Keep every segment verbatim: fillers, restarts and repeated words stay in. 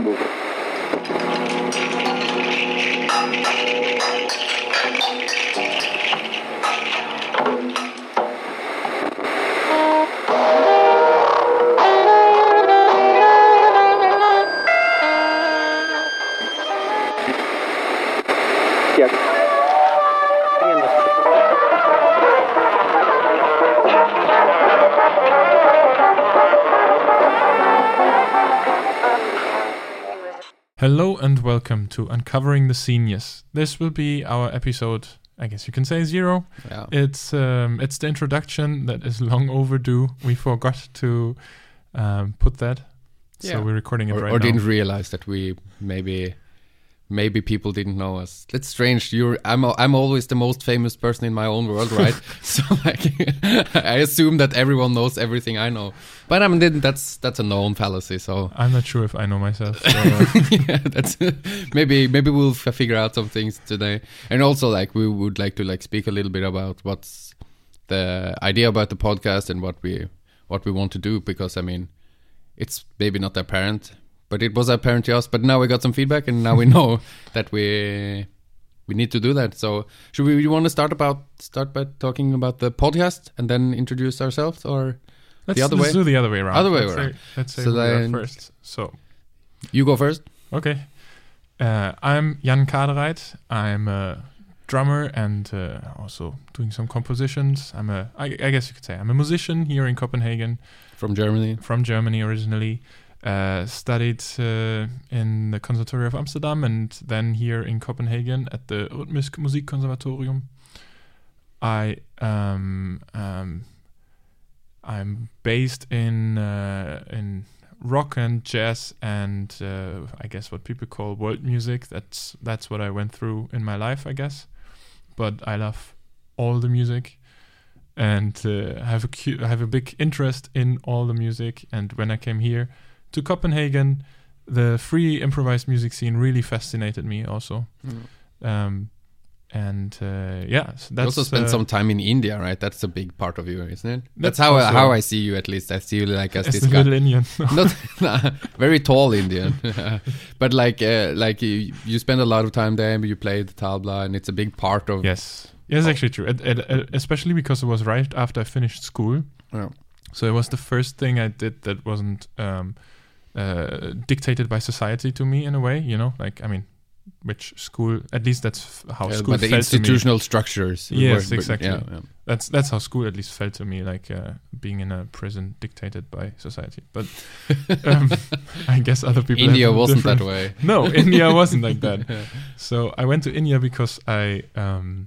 Hamburg. Hello and welcome to Uncovering the Seniors. This will be our episode, I guess you can say zero. Yeah. It's um, it's the introduction that is long overdue. We forgot to um, put that, so Yeah. we're recording it or, right or now. didn't realize that we maybe maybe people didn't know us. That's strange. You're I'm al- I'm always the most famous person in my own world, right? So like I assume that everyone knows everything I know. But I mean then that's that's a known fallacy. So I'm not sure if I know myself. So, uh, yeah, that's maybe maybe we'll f- figure out some things today. And also like we would like to like speak a little bit about what's the idea about the podcast and what we what we want to do, because I mean it's maybe not apparent, but it was apparent to us. But now we got some feedback, and now we know that we we need to do that. So should we? You want to start about start by talking about the podcast and then introduce ourselves, or let's, the other let's way? do the other way around. Other way let's around. Say, let's say So who we are then- first. So You go first. okay, uh, I'm Jan Kadereit. I'm a drummer and uh, also doing some compositions. I'm a, I, I guess you could say, I'm a musician here in Copenhagen. From Germany. From Germany originally. Uh, studied uh, in the Conservatory of Amsterdam and then here in Copenhagen at the Rytmisk Musikkonservatorium. I um, um, I'm based in uh, in rock and jazz and uh, I guess what people call world music. That's that's what I went through in my life, I guess. But I love all the music. And uh, I have a cu- I have a big interest in all the music. And when I came here to Copenhagen, the free improvised music scene really fascinated me also. Mm. Um, and uh, yeah, so You that's also spent uh, some time in India, right? That's a big part of you, isn't it? That's That's, how I, also- how I see you, at least. I see you like as as this the guy. little Indian. Not nah, very tall Indian, but like uh, like you, you spend a lot of time there. You play the tabla, and it's a big part of. Yes, yes, actually true. It, it, it, especially because it was right after I finished school. Yeah. So it was the first thing I did that wasn't um, uh, dictated by society to me in a way, you know, like, I mean, which school, at least that's f- how Yeah, school but the felt to me. institutional structures. Yes, were- exactly. Yeah, yeah. That's that's how school at least felt to me, like uh, being in a prison dictated by society. But um, I guess other people. India have wasn't that different- way. No, India wasn't like that. So I went to India because I, um,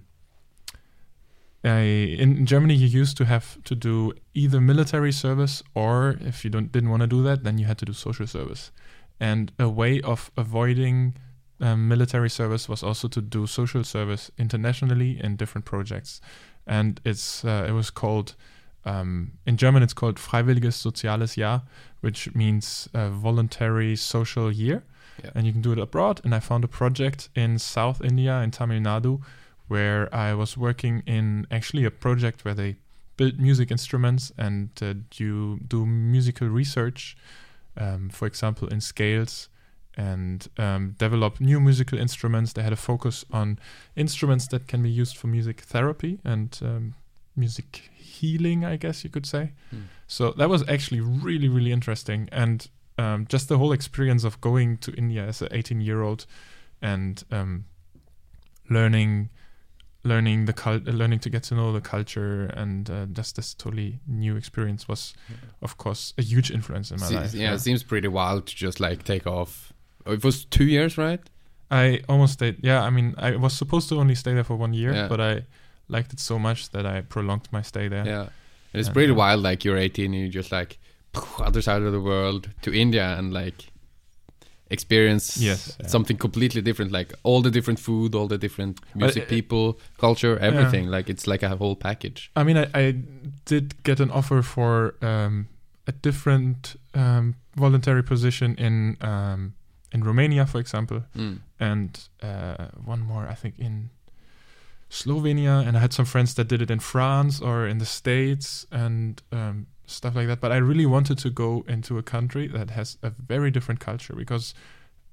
I in, in Germany you used to have to do either military service, or if you don't didn't want to do that, then you had to do social service. And a way of avoiding um, military service was also to do social service internationally in different projects. And it's uh, it was called um, in German it's called Freiwilliges Soziales Jahr, which means uh, voluntary social year. Yeah. And you can do it abroad. And I found a project in South India, in Tamil Nadu, where I was working in actually a project where they build music instruments and uh, you do musical research, um, for example, in scales, and um, develop new musical instruments. They had a focus on instruments that can be used for music therapy and um, music healing, I guess you could say. Hmm. So that was actually really, really interesting. And um, just the whole experience of going to India as an eighteen-year-old and um, learning, learning the cult, uh, learning to get to know the culture, and uh, just this totally new experience was, of course, a huge influence in my Se- life. yeah, it seems pretty wild to just like take off. Oh, it was two years, right? I almost stayed. Yeah, I mean, I was supposed to only stay there for one year, Yeah. but I liked it so much that I prolonged my stay there. Yeah. And it's And, pretty uh, wild. Like you're eighteen, and you just like other side of the world to India and like experience Yes, yeah. something completely different. Like all the different food, all the different music, it- people, culture, everything. Like it's like a whole package. I mean, I, I did get an offer for um, a different um, voluntary position in um, in Romania, for example, Mm. and uh, one more, I think, in Slovenia. And I had some friends that did it in France or in the States and um, stuff like that. But I really wanted to go into a country that has a very different culture, because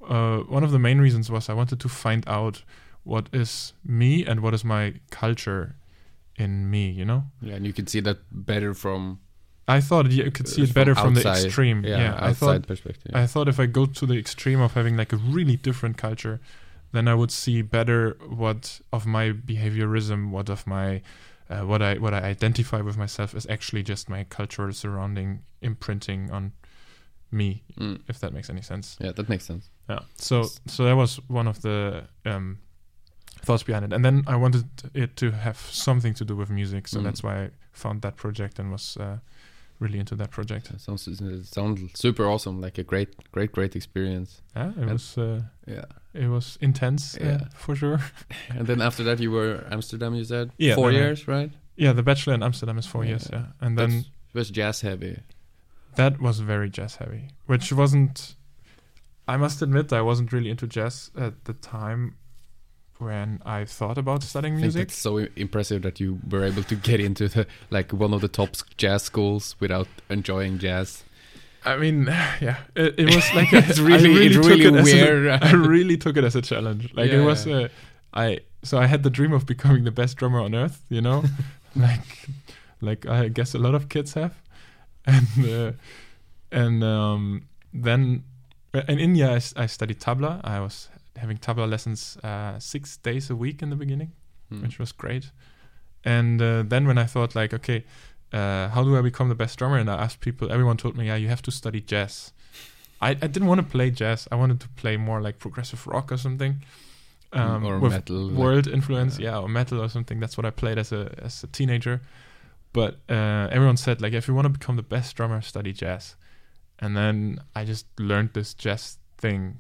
uh, one of the main reasons was I wanted to find out what is me and what is my culture in me, you know? Yeah, and you can see that better from I thought you could see it from better from the outside. extreme. yeah, Yeah, I outside thought perspective. I thought if I go to the extreme of having like a really different culture, then I would see better what of my behaviorism, what of my uh, what I what I identify with myself is actually just my cultural surrounding imprinting on me, Mm. if that makes any sense. Yeah, that makes sense. Yeah. So Yes. so that was one of the um, thoughts behind it, and then I wanted it to have something to do with music, so Mm. that's why I found that project and was uh, really into that project. It sounds, it sounds super awesome. Like a great, great, great experience. Yeah, it And- was uh, Yeah. it was intense, uh, Yeah. for sure. And then after that, you were Amsterdam. You said Yeah, four then I- years, right? Yeah, the bachelor in Amsterdam is four Yeah. years. Yeah, and then That's, it was jazz heavy. that was very jazz heavy, which wasn't. I must admit, I wasn't really into jazz at the time when I thought about studying I think music. it's so i- impressive that you were able to get into the like one of the top s- jazz schools without enjoying jazz. I mean, yeah, it, it was like a, It's really- I really it's took really it as a- weird. I really took it as a challenge. Like Yeah, it was, yeah. uh, I so I had the dream of becoming the best drummer on earth. You know, like like I guess a lot of kids have, and uh, and um, then uh, in India I, s- I studied tabla. I was having tabla lessons uh, six days a week in the beginning, Hmm. which was great. And uh, then when I thought like, okay, uh, how do I become the best drummer? And I asked people, everyone told me, yeah, you have to study jazz. I, I didn't want to play jazz. I wanted to play more like progressive rock or something. Um, or with metal. like- world influence, yeah. yeah, or metal or something. That's what I played as a as a teenager. But uh, everyone said like, if you want to become the best drummer, study jazz. And then I just learned this jazz thing,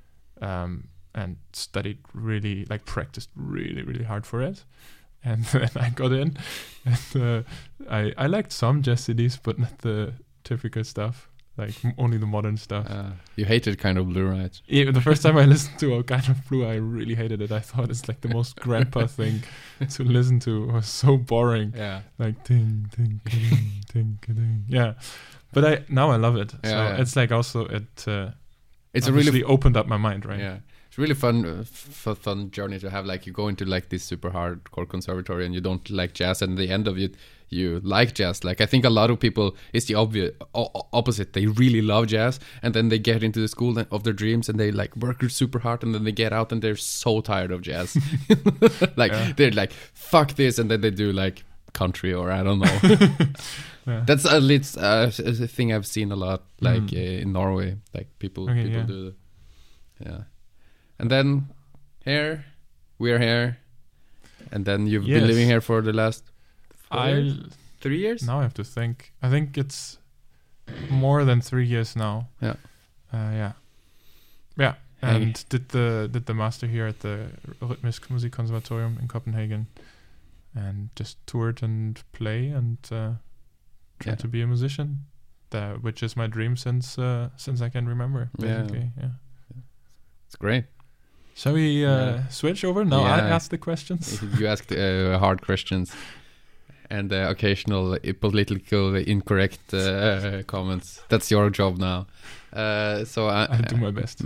um, and studied really, like practiced really, really hard for it. And then I got in, and uh, I I liked some jazz C Ds, but not the typical stuff, like m- only the modern stuff. Uh, you hated Kind of Blue, right? Yeah, the first time I listened to A Kind of Blue, I really hated it. I thought it's like the most grandpa thing to listen to. It was so boring. Yeah. Like ding ding ding ding ding. Yeah, but I now I love it. Yeah, so yeah. it's like also it. Uh, It's a really obviously opened up my mind, right? Yeah, it's really fun, uh, f- fun journey to have. Like you go into like this super hardcore conservatory and you don't like jazz, and at the end of it, you like jazz. Like I think a lot of people, it's the obvious o- opposite. They really love jazz, and then they get into the school th- of their dreams, and they like work super hard, and then they get out and they're so tired of jazz. Like Yeah. they're like, fuck this, and then they do like country or I don't know. Yeah. That's a it's uh, a thing I've seen a lot, like Mm. uh, in Norway, like people Okay, people yeah. do, yeah. And then here, we're here, and then you've Yes. been living here for the last four I years? three years. now I have to think. I think it's more than three years now. Yeah. Uh, yeah. Yeah. Hey. And did the did the master here at the Rytmisk Musikkonservatorium in Copenhagen, and just toured and play and uh, tried Yeah. to be a musician, that which is my dream since uh, since I can remember. Yeah. Basically, yeah. It's great. Shall we uh, Yeah. switch over now? I Yeah. ask the questions. You asked uh, hard questions and uh, occasional uh, political incorrect uh, comments. That's your job now. Uh, so I, I do my best.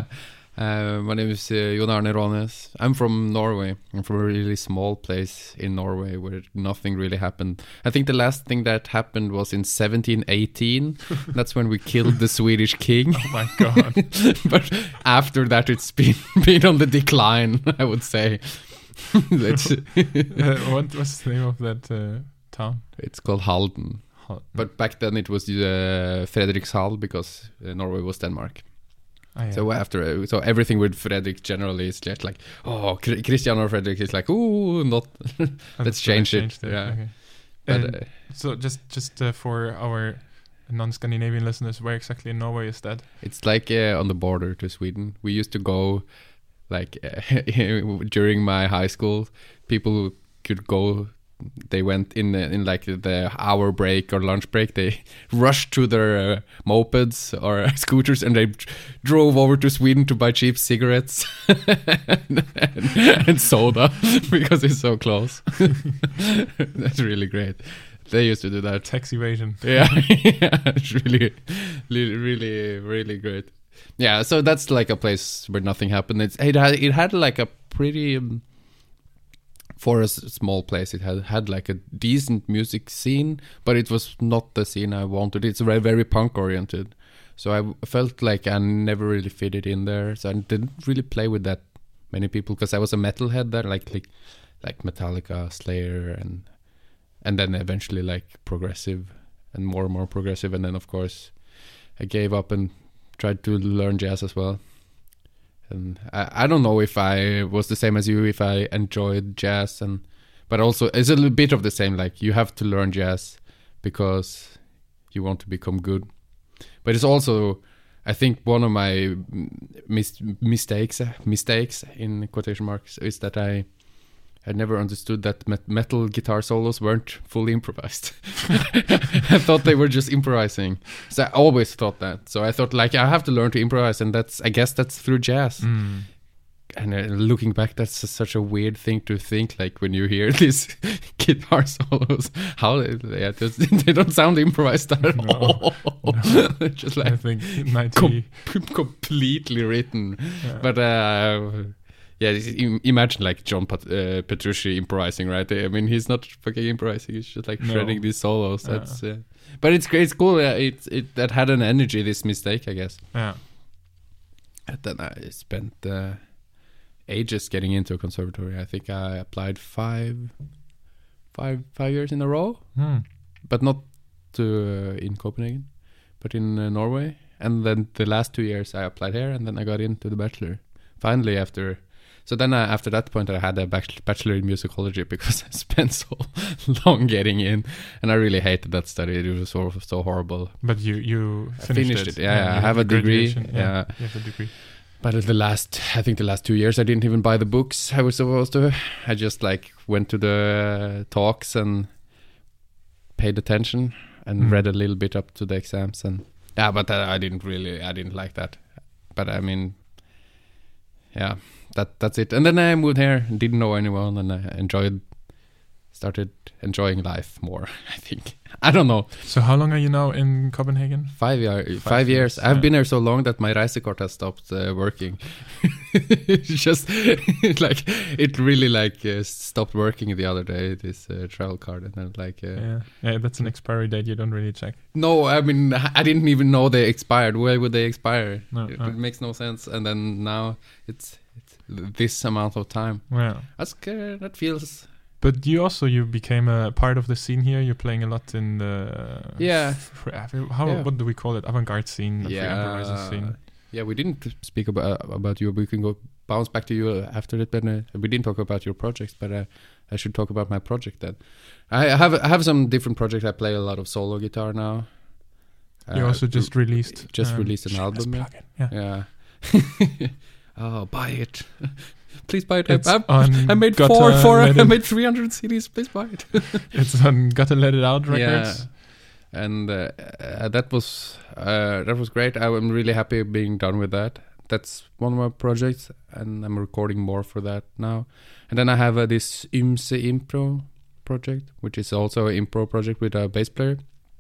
Uh, my name is uh, Jon Arne Rånes. I'm from Norway. I'm from a really small place in Norway where nothing really happened. I think the last thing that happened was in seventeen eighteen. That's when we killed the Swedish king. Oh my god. But after that, it's been been on the decline, I would say. It's, uh, what was the name of that uh, town? it's called Halden. Ho- But back then it was uh, Fredrikshald because uh, Norway was Denmark. Ah, yeah. So after, uh, so everything with Fredrik generally is just like, oh, Chr- Christian or Fredrik is like, ooh, not. Oh, let's that's why I change it, changed yeah. Okay. But, And uh, so just just uh, for our non-Scandinavian listeners, where exactly in Norway is that? it's like uh, on the border to Sweden. We used to go, like uh, during my high school, people could go. They went in the, in like the hour break or lunch break. They rushed to their uh, mopeds or scooters and they d- drove over to Sweden to buy cheap cigarettes and, and soda because it's so close. That's really great. They used to do that. Tax evasion. Yeah, yeah, it's really, really, really, really great. yeah, so that's like a place where nothing happened. It's, it had it had like a pretty um, for a s- small place. It had had like a decent music scene, but it was not the scene I wanted. It's very very punk oriented, so I w- felt like I never really fitted in there. So I didn't really play with that many people because I was a metalhead there, like like like Metallica, Slayer, and and then eventually like progressive and more and more progressive, and then of course I gave up and tried to learn jazz as well. And I, I don't know if I was the same as you, if I enjoyed jazz, and but also it's a little bit of the same. Like you have to learn jazz because you want to become good. But it's also, I think, one of my mis- mistakes mistakes in quotation marks is that I I never understood that met- metal guitar solos weren't fully improvised. I thought they were just improvising. So I always thought that. So I thought, like, I have to learn to improvise, and that's, I guess that's through jazz. Mm. And uh, looking back, that's just such a weird thing to think, like, when you hear these guitar solos, how they, yeah, just, they don't sound improvised at No, all. no. Just I like think ninety. com- completely written. Yeah. But uh, yeah, im- imagine like John Pat- uh, Petrucci improvising, right? I mean, he's not fucking improvising; he's just like No. shredding these solos. Yeah. That's, uh, but it's great. It's cool. Uh, it it that had an energy. This mistake, I guess. Yeah. And then I spent uh, ages getting into a conservatory. I think I applied five, five, five years in a row, Hmm. but not to uh, in Copenhagen, but in uh, Norway. And then the last two years I applied here, and then I got into the bachelor. Finally, after so then I, after that point, I had a bach- bachelor in musicology because I spent so long getting in, and I really hated that study. It was so so horrible. But you you I finished, finished it. Yeah, you I have a degree. graduation. Yeah. You have a degree. But at the last, I think the last two years, I didn't even buy the books I was supposed to. I just like went to the talks and paid attention and Mm. read a little bit up to the exams. And yeah, but uh, I didn't really, I didn't like that. But I mean, yeah, that that's it. And then I moved here, didn't know anyone, and I enjoyed, started enjoying life more. I think I don't know. So how long are you now in Copenhagen? Five year, five, Five years. years, I've yeah. been here so long that my Reisekort has stopped uh, working. It's just like it really like uh, stopped working the other day. This uh, travel card, and then like uh, Yeah. Yeah, that's an expiry date you don't really check. no, I mean I didn't even know they expired. Why would they expire? No, it, no. it makes no sense. And then now it's, it's this amount of time. Yeah. That's uh, that feels. But you also you became a part of the scene here. You're playing a lot in the Yeah. f- f- how Yeah. what do we call it? Avant-garde scene, the free Yeah, improviser scene. yeah. We didn't speak about about you. We can go bounce back to you after it. But uh, we didn't talk about your projects. But uh, I should talk about my project then. I have I have some different projects. I play a lot of solo guitar now. You Uh, also just released just um, released an shameless album. Yeah. plug-in. Yeah. Yeah. Oh, buy it. Please buy it. It's I, on I made Gotta four, four. Let I It- made three hundred C Ds. Please buy it. It's on Gotta Let It Out Records. Yeah. And uh, uh, that was uh, that was great. I'm really happy being done with that. That's one of my projects, and I'm recording more for that now. And then I have uh, this Ymse Impro project, which is also an impro project with a bass player,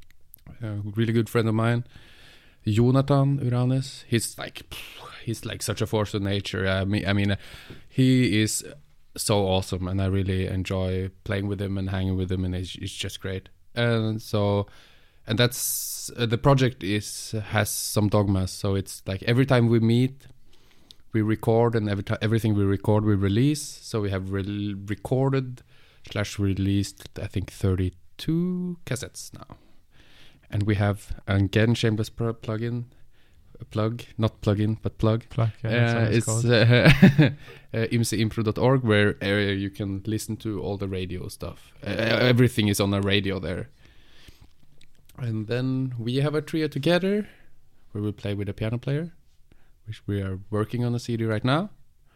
a really good friend of mine, Jonathan Uranes. He's like he's like such a force of nature. I mean, I mean, uh, he is so awesome, and I really enjoy playing with him and hanging with him, and it's, it's just great. And so, and that's uh, the project is has some dogmas. So it's like every time we meet, we record, and every time everything we record, we release. So we have re- recorded slash released, I think, thirty-two cassettes now, and we have again shameless pro- plugin. A plug, not plugin, but plug. Plug, yeah, that's Uh, what it's it's called. uh, uh, ymseimpro dot org, where uh, you can listen to all the radio stuff. Uh, everything is on a radio there. And then we have a trio together, where we play with a piano player, which we are working on a C D right now.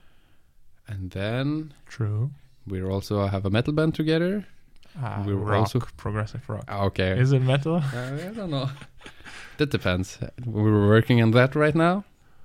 And then True. we also have a metal band together. Ah, We were rock, also- progressive rock. Ah, Okay. Is it metal? Uh, I don't know. That depends. We're working on that right now.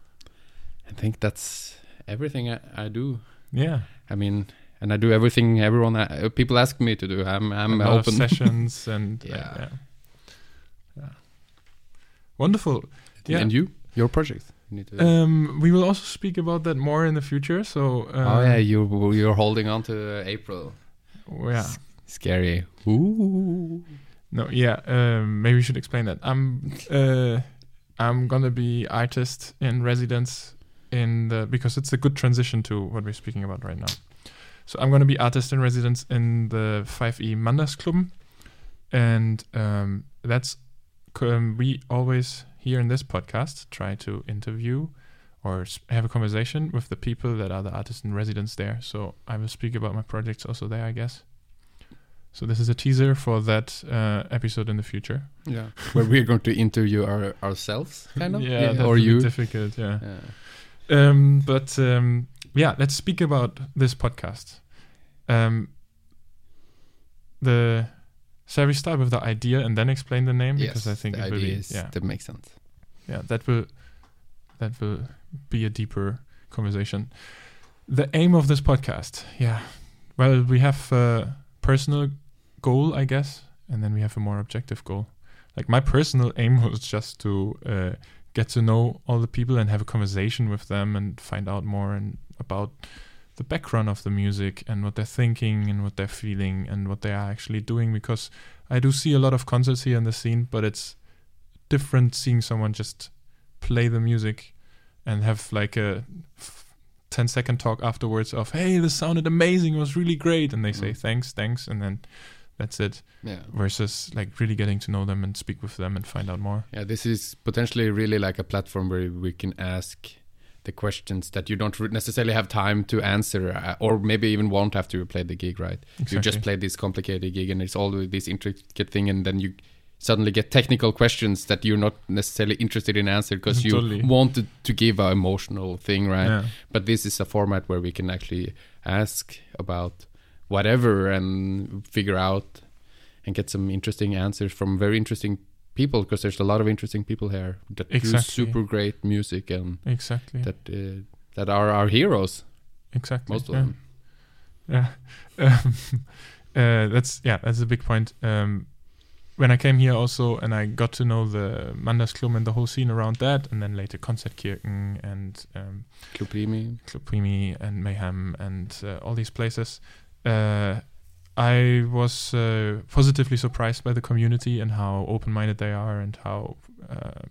I think that's everything I, I do. Yeah. I mean, and I do everything everyone uh, people ask me to do. I'm I'm A lot of open. sessions and uh, Yeah. yeah. Yeah. Wonderful. Yeah. And you, your project, We need to. Um, we will also speak about that more in the future. So. Uh, oh yeah, you you're holding on to uh, April. Yeah. S- scary. Ooh. No, yeah. Um, maybe we should explain that. I'm uh, I'm gonna be artist in residence in the because it's a good transition to what we're speaking about right now. So I'm gonna be artist in residence in the five E Mandagsklubben, and um, that's um, we always here in this podcast try to interview or have a conversation with the people that are the artists in residence there. So I will speak about my projects also there, I guess. So this is a teaser for that uh, episode in the future. Yeah, where we're going to interview our, ourselves, kind of. yeah, yeah. that or would you. be difficult. Yeah. yeah. Um, but um, yeah, let's speak about this podcast. Um, the shall we start with the idea and then explain the name? Yes, because I think the it will idea be, is yeah, that makes sense. Yeah, that will that will be a deeper conversation. The aim of this podcast, yeah. Well, we have a personal goal, I guess, and then we have a more objective goal. Like my personal aim was just to uh, get to know all the people and have a conversation with them and find out more and about the background of the music and what they're thinking and what they're feeling and what they are actually doing, because I do see a lot of concerts here in the scene, but it's different seeing someone just play the music and have like a f- ten second talk afterwards of, hey, this sounded amazing, it was really great, and they say Mm. thanks, thanks, and then that's it. Yeah. Versus like really getting to know them and speak with them and find out more. Yeah, this is potentially really like a platform where we can ask the questions that you don't re- necessarily have time to answer, uh, or maybe even won't after you play the gig, right? Exactly. You just played this complicated gig and it's all this intricate thing, and then you suddenly get technical questions that you're not necessarily interested in answer because you Totally. wanted to give an emotional thing, right? Yeah. But this is a format where we can actually ask about whatever and figure out and get some interesting answers from very interesting people, because there's a lot of interesting people here that Exactly. do super great music and Exactly. that uh, that are our heroes, exactly. most of yeah. them. Yeah. Um, uh, that's yeah, that's a big point. Um, when I came here also, and I got to know the Mandagsklubben and the whole scene around that, and then later Konzertkirchen and um, Club Primi. Club Primi and Mayhem and uh, all these places. Uh, I was uh, positively surprised by the community and how open-minded they are and how um,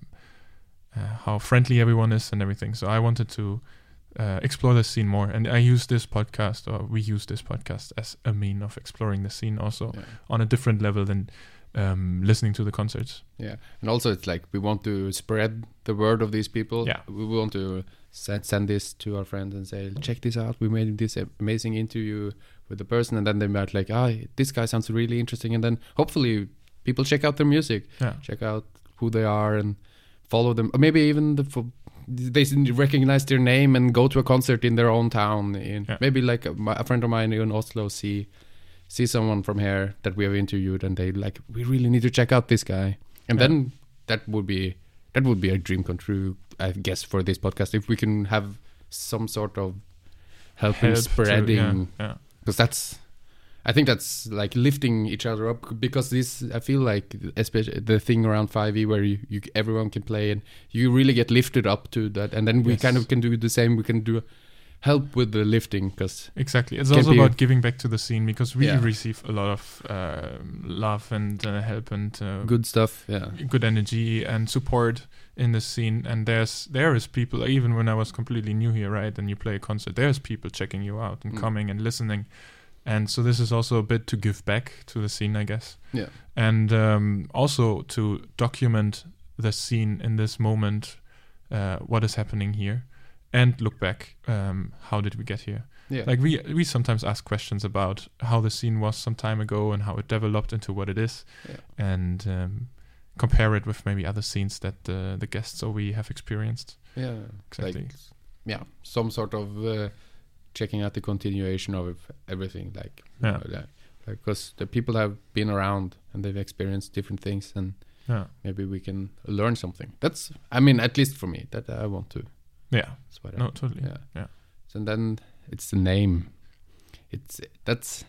uh, how friendly everyone is and everything. So I wanted to uh, explore the scene more, and I use this podcast, or we use this podcast as a mean of exploring the scene also Yeah. on a different level than um, listening to the concerts. Yeah, and also it's like we want to spread the word of these people. Yeah. We want to send, send this to our friends and say, check this out. We made this amazing interview with the person, and then they might like, ah, this guy sounds really interesting, and then hopefully people check out their music, Yeah. check out who they are, and follow them. Or maybe even the fo- they recognize their name and go to a concert in their own town. In Yeah. maybe like a, my- a friend of mine in Oslo see see someone from here that we have interviewed, and they like, we really need to check out this guy, and Yeah. then that would be that would be a dream come true, I guess, for this podcast, if we can have some sort of helping Help to- spreading, yeah, yeah. because that's I think that's like lifting each other up, because this I feel like especially the thing around five E where you, you everyone can play and you really get lifted up to that, and then we Yes. kind of can do the same. We can do help with the lifting, because Exactly. It's Can also be- about giving back to the scene, because we Yeah. receive a lot of uh, love and uh, help and uh, good stuff. Yeah, good energy and support in the scene. And there's there is people, even when I was completely new here, right? And you play a concert, there's people checking you out and Mm. coming and listening. And so this is also a bit to give back to the scene, I guess. yeah, And um, also to document the scene in this moment, uh, what is happening here, and look back, um, how did we get here? yeah. Like we we sometimes ask questions about how the scene was some time ago and how it developed into what it is, Yeah. and um, compare it with maybe other scenes that uh, the guests or we have experienced. yeah, Exactly. like yeah, some sort of uh, checking out the continuation of everything, like Yeah. because the people have been around and they've experienced different things, and Yeah, maybe we can learn something. That's, I mean, at least for me, that I want to. yeah, That's what I, no, totally. yeah. Yeah. So then it's the name. It's that's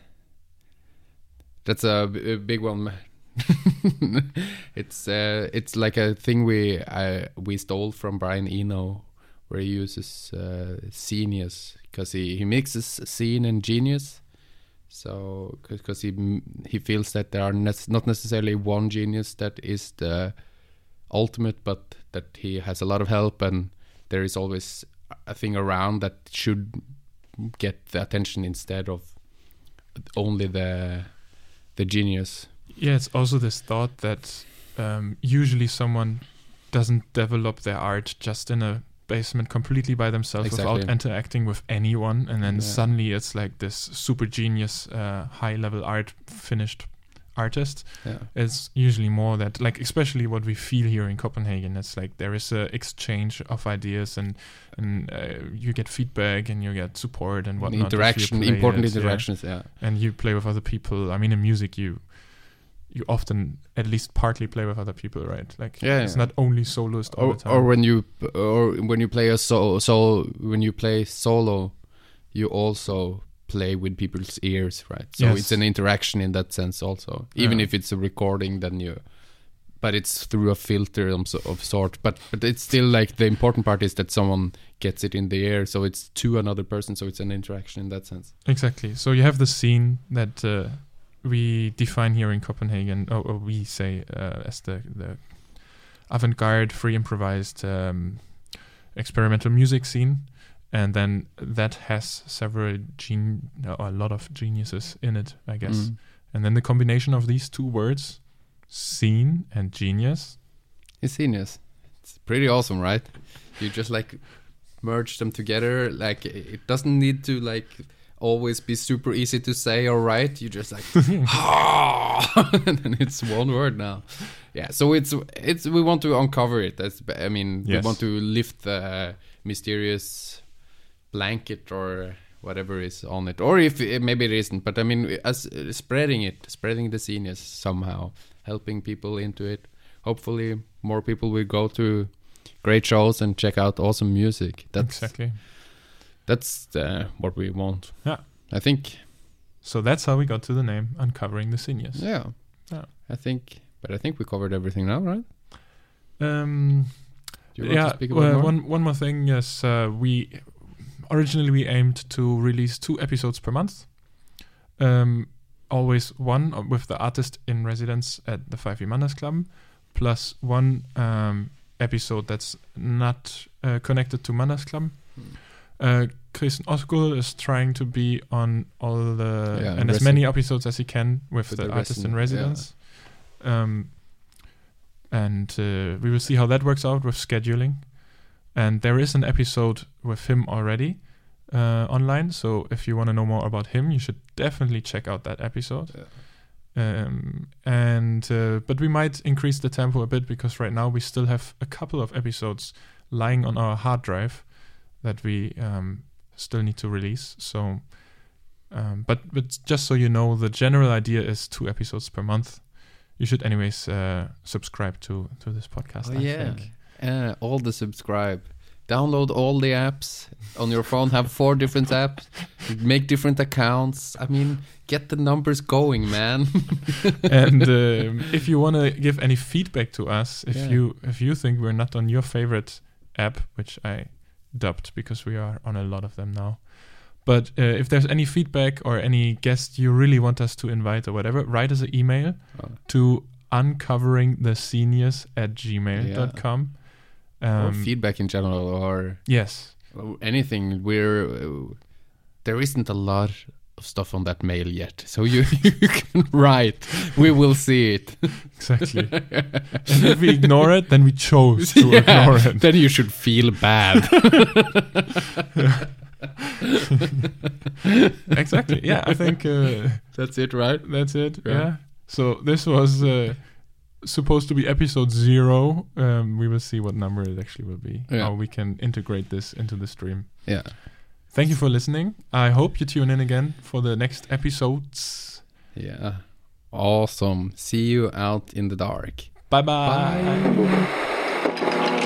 that's a, b- a big one. it's uh, it's like a thing we I we stole from Brian Eno where he uses uh, Scenius, because he, he mixes scene and genius. So because he he feels that there are ne- not necessarily one genius that is the ultimate, but that he has a lot of help, and there is always a thing around that should get the attention instead of only the the genius. Yeah, it's also this thought that um, usually someone doesn't develop their art just in a basement completely by themselves Exactly. without interacting with anyone, and then Yeah. suddenly it's like this super genius, uh, high level art finished artist. Yeah. It's usually more that, like, especially what we feel here in Copenhagen, it's like there is a exchange of ideas, and and uh, you get feedback and you get support and whatnot. if you Interaction, play important it, yeah. interactions. Yeah. And you play with other people. I mean, in music, you you often at least partly play with other people, right? Like, Yeah, it's yeah. not only soloist all Or, the time. or when you or when you play a so so when you play solo, you also play with people's ears, right? So Yes. it's an interaction in that sense also. Even Yeah. if it's a recording, then you, but it's through a filter of, so- of sort. But but it's still like the important part is that someone gets it in the air, so it's to another person. So it's an interaction in that sense. Exactly. So you have the scene that uh, we define here in Copenhagen, or, or we say uh, as the, the avant-garde, free improvised um, experimental music scene. And then that has several gen- or a lot of geniuses in it, I guess. Mm. And then the combination of these two words, scene and genius. It's genius. It's pretty awesome, right? You just like merge them together. Like it doesn't need to like always be super easy to say or write. You just like and then it's one word now. Yeah. So it's it's we want to uncover it. That's I mean Yes. we want to lift the mysterious blanket or whatever is on it, or if it, maybe it isn't. But I mean, as uh, spreading it, spreading the genius somehow, helping people into it. Hopefully, more people will go to great shows and check out awesome music. That's Exactly. that's uh, what we want. Yeah. I think. So that's how we got to the name Uncovering the Genius. Yeah. Yeah. I think, but I think we covered everything now, right? Um, Do you want yeah. to speak about well, more? one one more thing. Yes, uh, we originally we aimed to release two episodes per month. Um, always one with the artist in residence at the five E Mandagsklubben, plus one um, episode that's not uh, connected to Mandagsklubben. Hmm. Uh, Christian Osgood is trying to be on all the Yeah, and as resi- many episodes as he can with, With the, the artist in resident- residence. Um, and uh, we will see how that works out with scheduling. And there is an episode with him already uh, online, so if you want to know more about him, you should definitely check out that episode. Um, and uh, but we might increase the tempo a bit, because right now we still have a couple of episodes lying on our hard drive that we um, still need to release. So, um, but but just so you know, the general idea is two episodes per month. You should anyways uh, subscribe to to this podcast. Oh I yeah, think. uh, all the subscribe. Download all the apps on your phone. Have four different apps. Make different accounts. I mean, get the numbers going, man. And um, if you want to give any feedback to us, if Yeah. you if you think we're not on your favorite app, which I dubbed because we are on a lot of them now, but uh, if there's any feedback or any guest you really want us to invite or whatever, write us an email Oh. to uncoveringtheseniors at gmail dot com. or Um, feedback in general, or yes. anything. We're uh, there isn't a lot of stuff on that mail yet, so you, you can write. We will see it. Exactly. And if we ignore it, then we chose to Yeah, ignore it. then you should feel bad. Exactly. Yeah, I think uh, That's it, right? that's it. Yeah. Yeah. So this was uh, supposed to be episode zero. Um, we will see what number it actually will be. Yeah. How we can integrate this into the stream. Yeah. Thank you for listening. I hope you tune in again for the next episodes. Yeah. Awesome. See you out in the dark. Bye-bye. Bye.